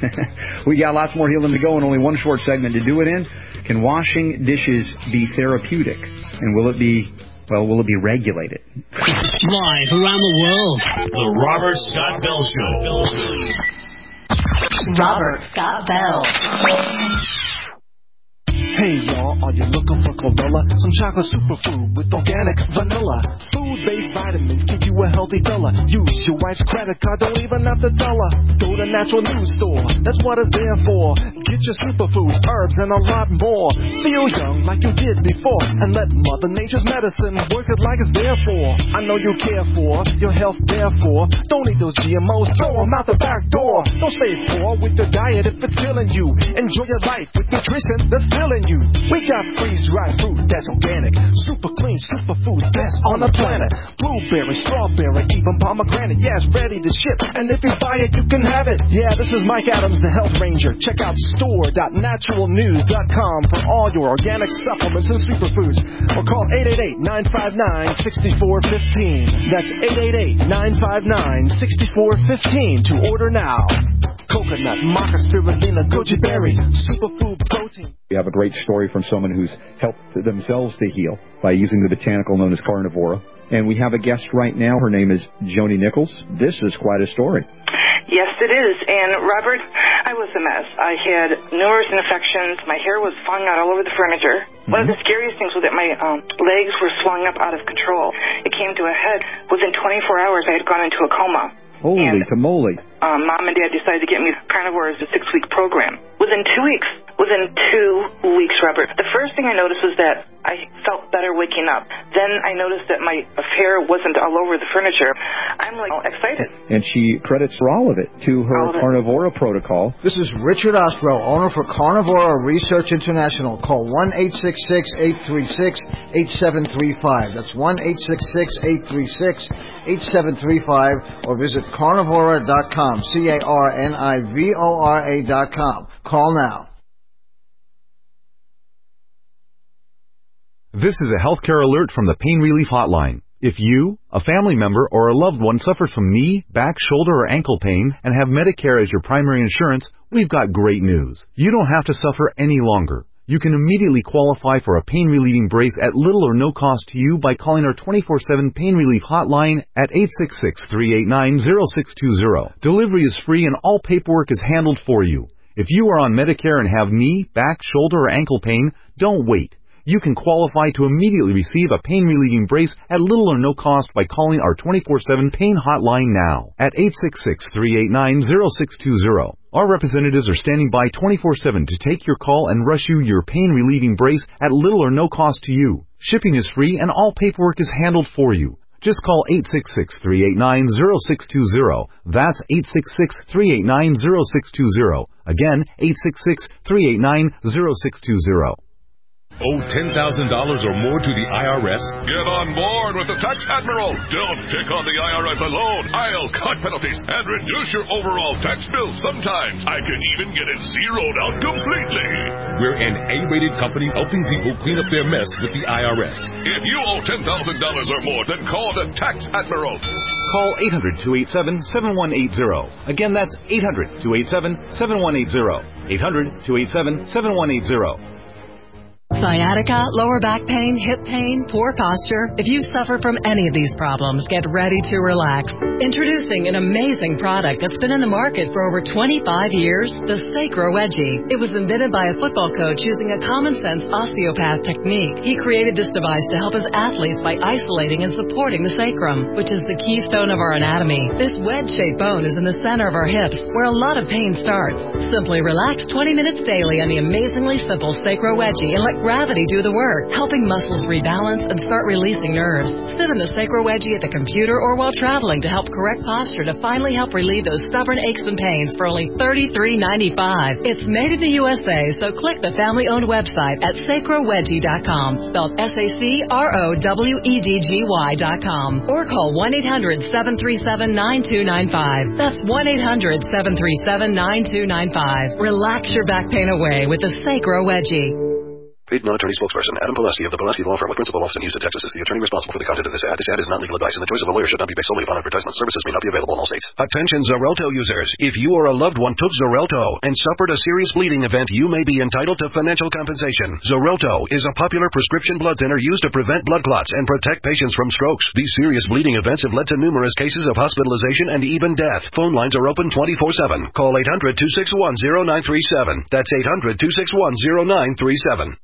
We got lots more healing to go and only one short segment to do it in. Can washing dishes be therapeutic? And will it be regulated? Live around the world, the Robert Scott Bell Show. Robert Scott Bell. Hey y'all, are you looking for chlorella? Some chocolate superfood with organic vanilla. Food-based vitamins keep you a healthy fella. Use your wife's credit card, don't even have to tell her. Go to Natural News Store, that's what it's there for. Get your superfoods, herbs, and a lot more. Feel young like you did before, and let Mother Nature's medicine work it like it's there for. I know you care for your health, therefore. Don't eat those GMOs, throw them out the back door. Don't stay poor with your diet if it's killing you. Enjoy your life with nutrition that's filling you. We got freeze-dried fruit that's organic, super clean, super food, best on the planet. Blueberry, strawberry, even pomegranate, yeah, it's ready to ship. And if you buy it, you can have it. Yeah, this is Mike Adams, the Health Ranger. Check out store.naturalnews.com for all your organic supplements and superfoods. Or call 888-959-6415. That's 888-959-6415 to order now. Coconut, maca, spirulina, goji berry, superfood protein. We have a great story from someone who's helped themselves to heal by using the botanical known as Carnivora. And we have a guest right now. Her name is Joni Nichols. This is quite a story. Yes, it is. And, Robert, I was a mess. I had numerous infections. My hair was falling out all over the furniture. Mm-hmm. One of the scariest things was that my legs were swelling up out of control. It came to a head. Within 24 hours, I had gone into a coma. Holy tamale. Mom and Dad decided to get me Carnivore as a 6-week program. Within 2 weeks, Robert, the first thing I noticed was that I felt better waking up. Then I noticed that my hair wasn't all over the furniture. I'm excited. And she credits for all of it to her Carnivora protocol. This is Richard Ostro, owner for Carnivora Research International. Call 1-866-836-8735. That's 1-866-836-8735 or visit carnivora.com. CARNIVORA.com. Call now. This is a healthcare alert from the Pain Relief Hotline. If you, a family member, or a loved one suffers from knee, back, shoulder, or ankle pain and have Medicare as your primary insurance, we've got great news. You don't have to suffer any longer. You can immediately qualify for a pain-relieving brace at little or no cost to you by calling our 24/7 Pain Relief Hotline at 866-389-0620. Delivery is free and all paperwork is handled for you. If you are on Medicare and have knee, back, shoulder, or ankle pain, don't wait. You can qualify to immediately receive a pain-relieving brace at little or no cost by calling our 24/7 Pain Hotline now at 866-389-0620. Our representatives are standing by 24/7 to take your call and rush you your pain-relieving brace at little or no cost to you. Shipping is free and all paperwork is handled for you. Just call 866-389-0620. That's 866-389-0620. Again, 866-389-0620. Owe $10,000 or more to the IRS? Get on board with the Tax Admiral. Don't take on the IRS alone. I'll cut penalties and reduce your overall tax bill. Sometimes I can even get it zeroed out completely. We're an A-rated company helping people clean up their mess with the IRS. If you owe $10,000 or more, then call the Tax Admiral. Call 800-287-7180. Again, that's 800-287-7180. 800-287-7180. Sciatica, lower back pain, hip pain, poor posture. If you suffer from any of these problems, get ready to relax. Introducing an amazing product that's been in the market for over 25 years, the Sacro Wedgie. It was invented by a football coach using a common-sense osteopath technique. He created this device to help his athletes by isolating and supporting the sacrum, which is the keystone of our anatomy. This wedge-shaped bone is in the center of our hips, where a lot of pain starts. Simply relax 20 minutes daily on the amazingly simple Sacro Wedgie and let gravity do the work, helping muscles rebalance and start releasing nerves. Sit in the Sacro Wedgie at the computer or while traveling to help correct posture to finally help relieve those stubborn aches and pains for only $33.95. It's made in the USA, so click the family-owned website at sacrowedgie.com, spelled SACROWEDGY.com, or call 1-800-737-9295. That's 1-800-737-9295. Relax your back pain away with the Sacro Wedgie. Paid non-attorney spokesperson Adam Pileski of the Pileski Law Firm with principal office in Houston, Texas is the attorney responsible for the content of this ad. This ad is not legal advice, and the choice of a lawyer should not be based solely upon advertisement. Services may not be available in all states. Attention Xarelto users. If you or a loved one took Xarelto and suffered a serious bleeding event, you may be entitled to financial compensation. Xarelto is a popular prescription blood thinner used to prevent blood clots and protect patients from strokes. These serious bleeding events have led to numerous cases of hospitalization and even death. Phone lines are open 24/7. Call 800-261-0937. That's 800-261-0937.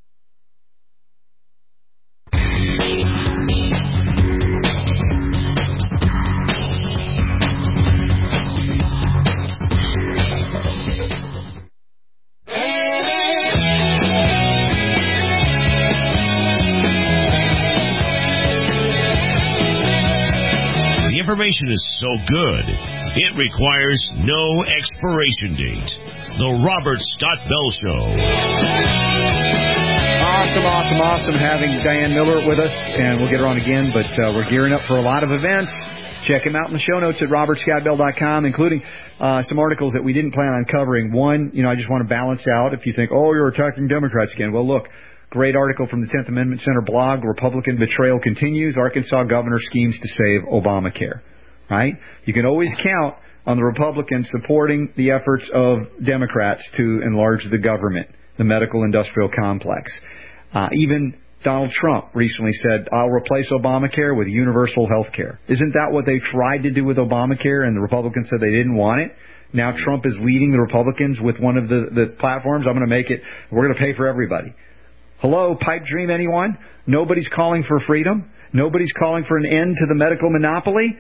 Information is so good, it requires no expiration date. The Robert Scott Bell Show. Awesome having Diane Miller with us, and we'll get her on again, but we're gearing up for a lot of events. Check them out in the show notes at robertscottbell.com, including some articles that we didn't plan on covering. One, I just want to balance out if you think, you're attacking Democrats again. Well, look. Great article from the 10th Amendment Center blog. Republican betrayal continues. Arkansas governor schemes to save Obamacare. Right? You can always count on the Republicans supporting the efforts of Democrats to enlarge the government, the medical industrial complex. Even Donald Trump recently said, I'll replace Obamacare with universal health care. Isn't that what they tried to do with Obamacare, and the Republicans said they didn't want it? Now Trump is leading the Republicans with one of the platforms. I'm going to make it, we're going to pay for everybody. Hello, pipe dream anyone? Nobody's calling for freedom? Nobody's calling for an end to the medical monopoly?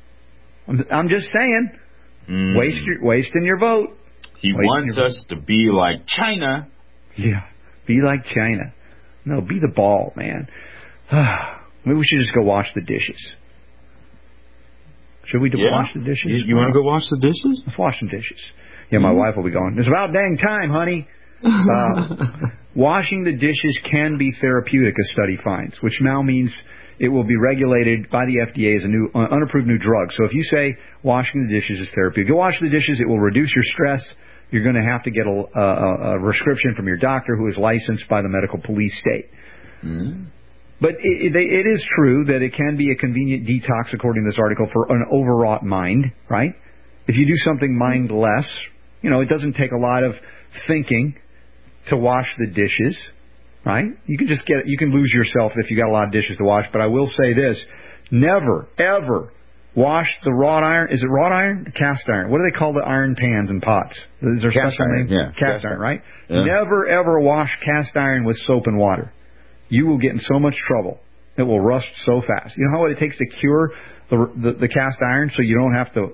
I'm just saying, wasting your vote. He wants us to be like China. Yeah, be like China. No, be the ball, man. Maybe we should just go wash the dishes. Should we wash the dishes? You want to go wash the dishes? Let's wash some dishes. Yeah, my wife will be going, it's about dang time, honey. Washing the dishes can be therapeutic, a study finds, which now means it will be regulated by the FDA as a new unapproved new drug. So if you say washing the dishes is therapeutic, go wash the dishes, it will reduce your stress. You're going to have to get a prescription from your doctor who is licensed by the medical police state. But it is true that it can be a convenient detox, according to this article, for an overwrought mind, right? If you do something mindless, it doesn't take a lot of thinking to wash the dishes, right? You can lose yourself if you got a lot of dishes to wash. But I will say this: never ever wash the wrought iron. Is it wrought iron? Cast iron. What do they call the iron pans and pots? Is there a special name? Yeah, cast iron, right? Yeah. Never ever wash cast iron with soap and water. You will get in so much trouble. It will rust so fast. You know how it takes to cure the cast iron so you don't have to,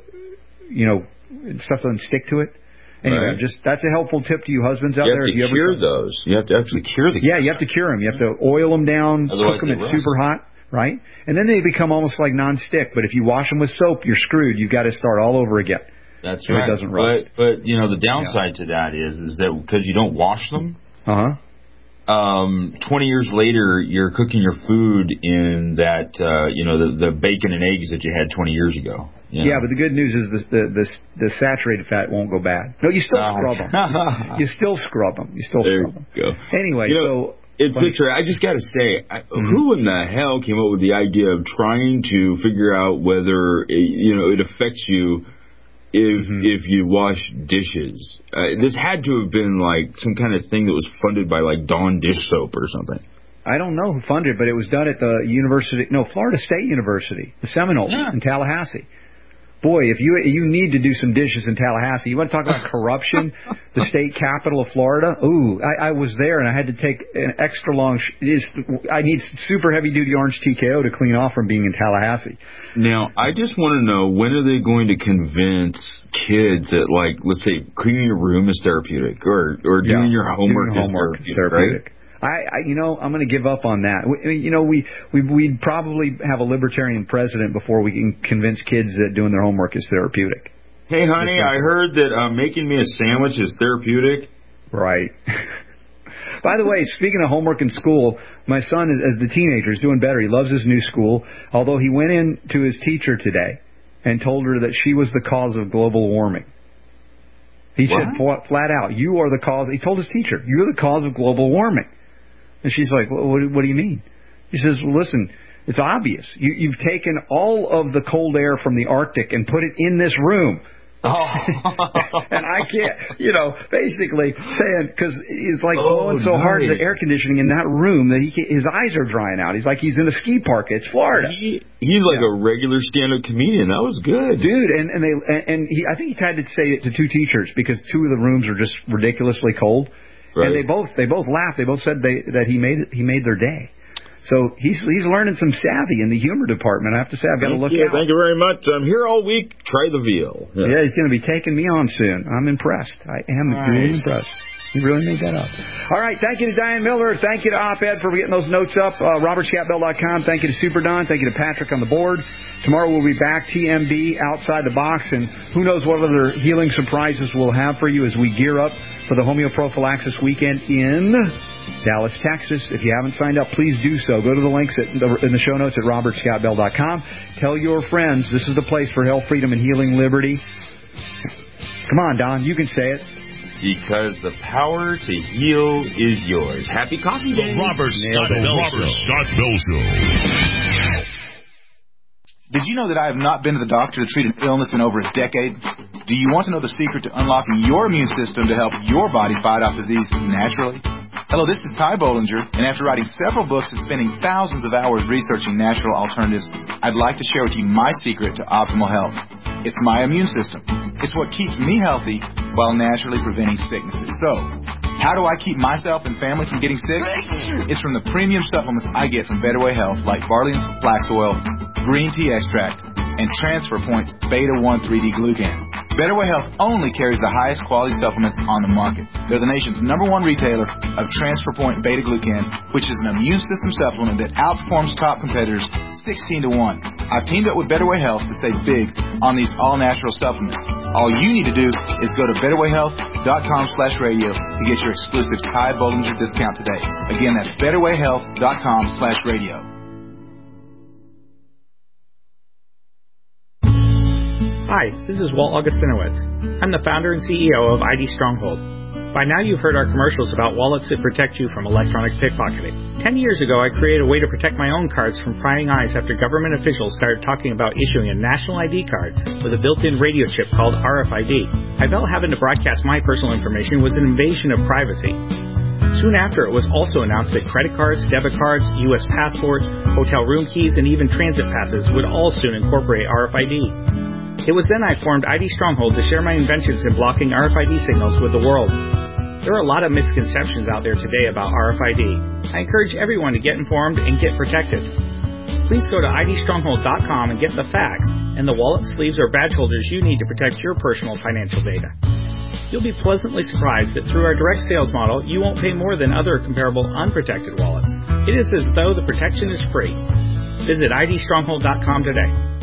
stuff doesn't stick to it? Anyway, that's a helpful tip to you husbands out there. You have to cure those. You have to actually cure the you have to cure them. You have to oil them down, cook them at super hot, right? And then they become almost like non-stick. But if you wash them with soap, you're screwed. You've got to start all over again. That's so right. It doesn't rust. But the downside to that is that because you don't wash them, 20 years later, you're cooking your food in that, the bacon and eggs that you had 20 years ago. Yeah, but the good news is the saturated fat won't go bad. No, you still scrub them. You still scrub them. There you go. Anyway, it's interesting. I just got to say, who in the hell came up with the idea of trying to figure out whether it affects you if you wash dishes? This had to have been like some kind of thing that was funded by like Dawn dish soap or something. I don't know who funded it, but it was done at the Florida State University, the Seminoles in Tallahassee. Boy, if you need to do some dishes in Tallahassee, you want to talk about corruption, the state capital of Florida? Ooh, I was there, and I had to take an extra long... I need super heavy-duty orange TKO to clean off from being in Tallahassee. Now, I just want to know, when are they going to convince kids that, like, let's say, cleaning your room is therapeutic, or doing your homework is therapeutic, right? I'm going to give up on that. We'd probably have a libertarian president before we can convince kids that doing their homework is therapeutic. Hey, honey, I heard that making me a sandwich is therapeutic. Right. By the way, speaking of homework in school, my son, as the teenager, is doing better. He loves his new school, although he went in to his teacher today and told her that she was the cause of global warming. He said flat out, you are the cause. He told his teacher, you're the cause of global warming. And she's like, what do you mean? He says, well, listen, it's obvious. You've taken all of the cold air from the Arctic and put it in this room. Oh. And I can't, basically saying, because it's like blowing so hard the air conditioning in that room that his eyes are drying out. He's like he's in a ski park. It's Florida. He's like a regular stand-up comedian. That was good, dude. I think he had to say it to two teachers because two of the rooms are just ridiculously cold. Right. And they both laughed. They both said that he made their day. So he's learning some savvy in the humor department. I have to say, I've got to look out. Thank you very much. I'm here all week. Try the veal. Yeah, he's going to be taking me on soon. I'm impressed. I am really impressed. He really made that up. All right. Thank you to Diane Miller. Thank you to Op-Ed for getting those notes up. RobertScatBell.com. Thank you to Super Don. Thank you to Patrick on the board. Tomorrow we'll be back, TMB, Outside the Box, and who knows what other healing surprises we'll have for you as we gear up for the Homeoprophylaxis Weekend in Dallas, Texas. If you haven't signed up, please do so. Go to the links in the show notes at RobertScottBell.com. Tell your friends this is the place for health, freedom, and healing liberty. Come on, Don, you can say it. Because the power to heal is yours. Happy Coffee Day. The Robert Scott Bell Show. Did you know that I have not been to the doctor to treat an illness in over a decade? Do you want to know the secret to unlocking your immune system to help your body fight off disease naturally? Hello, this is Ty Bollinger, and after writing several books and spending thousands of hours researching natural alternatives, I'd like to share with you my secret to optimal health. It's my immune system. It's what keeps me healthy while naturally preventing sicknesses. So, how do I keep myself and family from getting sick? It's from the premium supplements I get from Better Way Health, like barley and flax oil, green tea extract, and Transfer Point's Beta-1 3D Glucan. Better Way Health only carries the highest quality supplements on the market. They're the nation's #1 retailer of Transfer Point Beta Glucan, which is an immune system supplement that outperforms top competitors 16 to 1. I've teamed up with Better Way Health to save big on these all-natural supplements. All you need to do is go to betterwayhealth.com/radio to get your exclusive Ty Bollinger discount today. Again, that's betterwayhealth.com/radio. Hi, this is Walt Augustinowicz. I'm the founder and CEO of ID Stronghold. By now you've heard our commercials about wallets that protect you from electronic pickpocketing. 10 years ago I created a way to protect my own cards from prying eyes after government officials started talking about issuing a national ID card with a built-in radio chip called RFID. I felt having to broadcast my personal information was an invasion of privacy. Soon after, it was also announced that credit cards, debit cards, U.S. passports, hotel room keys, and even transit passes would all soon incorporate RFID. It was then I formed ID Stronghold to share my inventions in blocking RFID signals with the world. There are a lot of misconceptions out there today about RFID. I encourage everyone to get informed and get protected. Please go to idstronghold.com and get the facts and the wallet, sleeves, or badge holders you need to protect your personal financial data. You'll be pleasantly surprised that through our direct sales model, you won't pay more than other comparable unprotected wallets. It is as though the protection is free. Visit idstronghold.com today.